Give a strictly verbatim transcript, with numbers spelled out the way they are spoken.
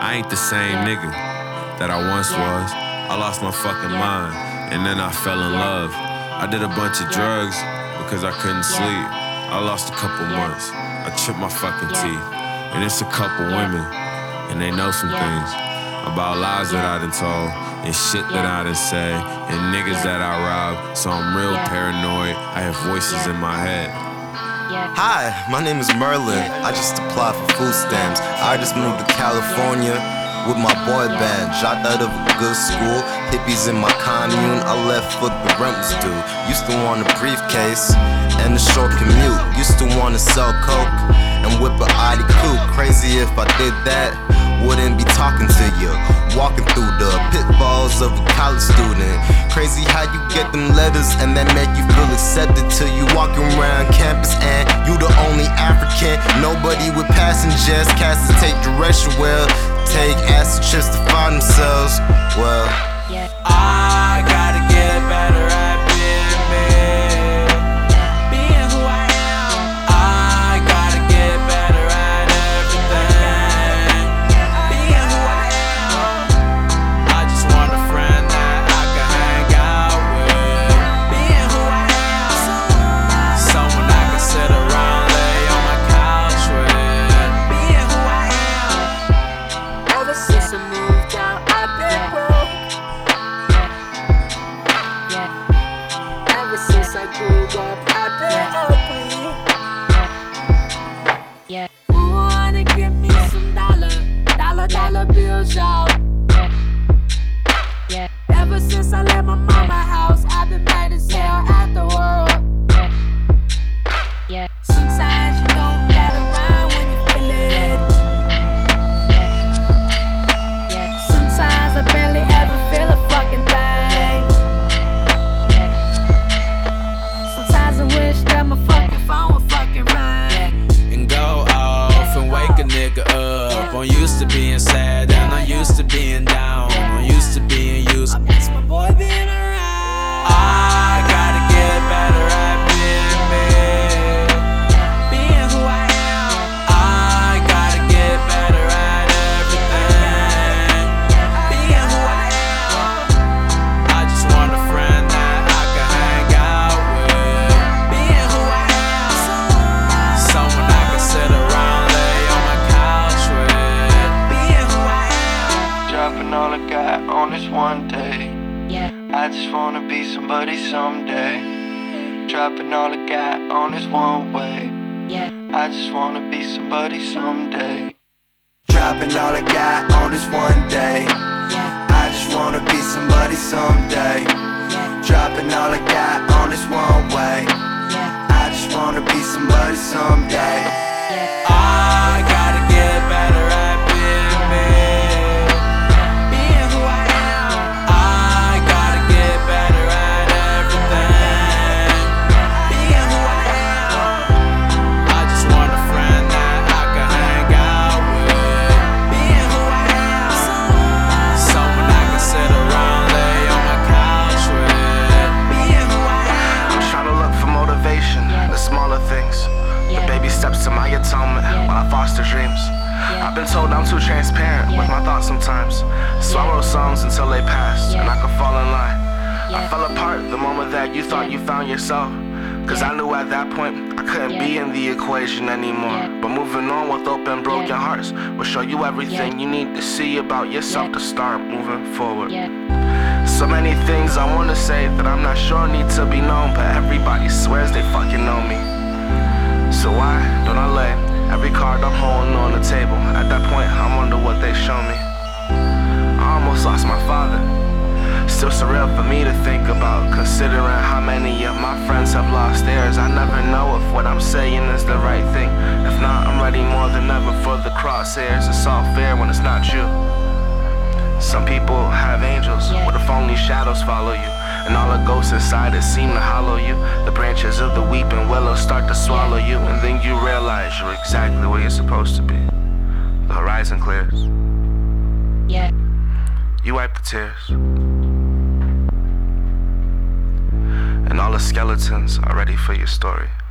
I ain't the same nigga that I once was. I lost my fucking mind, and then I fell in love. I did a bunch of drugs because I couldn't sleep. I lost a couple months. I chipped my fucking teeth. And it's a couple women, and they know some things about lies that I done told, and shit that I done said, and niggas that I robbed. So I'm real paranoid. I have voices in my head. Hi, my name is Merlin. I just applied for food stamps. I just moved to California with my boy band. Dropped out of a good school, hippies in my commune. I left what the rent was due. Used to want a briefcase and a short commute. Used to want to sell coke and whip a Audi coupe. Crazy if I did that, wouldn't be talking to you. Walking through the pitfalls of a college student. Crazy how you get them letters and they make you feel accepted till you walking around campus and you the only African. Nobody with passengers, cats to take direction well. Take acid trips to find themselves. Well, I gotta get better at being me, being who I am. I gotta get better at everything, being who I am. I just want a friend that I can hang out with, being who I am. Someone I can sit around, lay on my couch with, being who I am. Ever since I moved out, I've been broke. Ever since I grew up, I've been ugly. Who wanna give me some dollar, dollar, dollar bills, y'all? Ever since I left my mama house, I've been mad as hell at the world. Sometimes you don't gotta rhyme when you feel it. Sometimes I barely ever feel a fucking thing. Sometimes I wish that my fucking phone would fucking ring And go off and wake a nigga up. I'm used to being sad and I'm used to being down. I'm used to being used. I miss my boy being around. I gotta get better at being me, being who I am. I gotta get better at everything, being who I am. I just want a friend that I can hang out with, being who I am. Someone I can sit around, lay on my couch with, being who I am. Dropping all I got on this one day. I just wanna be somebody someday. Dropping all I got on this one way. I just wanna be somebody someday. Dropping all I got on this one day. I just wanna be somebody someday. Dropping all I got on this one way. I just wanna be somebody someday. I gotta get better at being me, being who I am. I gotta get better at everything, being who I am. I just want a friend that I can hang out with, being who I am. Someone I can sit around, lay on my couch with, being who I am. I'm trying to look for motivation, the smaller things, the baby steps to my atonement while I foster dreams. I've been told I'm too transparent with my thoughts sometimes, so I wrote songs until they passed and I could fall in line. I fell apart the moment that you thought you found yourself, cause I knew at that point I couldn't be in the equation anymore. But moving on with open broken hearts will show you everything you need to see about yourself to start moving forward. So many things I wanna say that I'm not sure need to be known, but everybody swears they fucking know me. So why don't I lay every card I'm holding on the table? At that point I wonder what they show me. I almost lost my father. Still surreal for me to think about, considering how many of my friends have lost theirs. I never know if what I'm saying is the right thing. If not, I'm ready more than ever for the crosshairs. It's all fair when it's not you. Some people have angels, what if only shadows follow you? And all the ghosts inside it seem to hollow you. The branches of the weeping willow start to swallow you, and then you realize you're exactly where you're supposed to be. The horizon clears. You wipe the tears, and all the skeletons are ready for your story.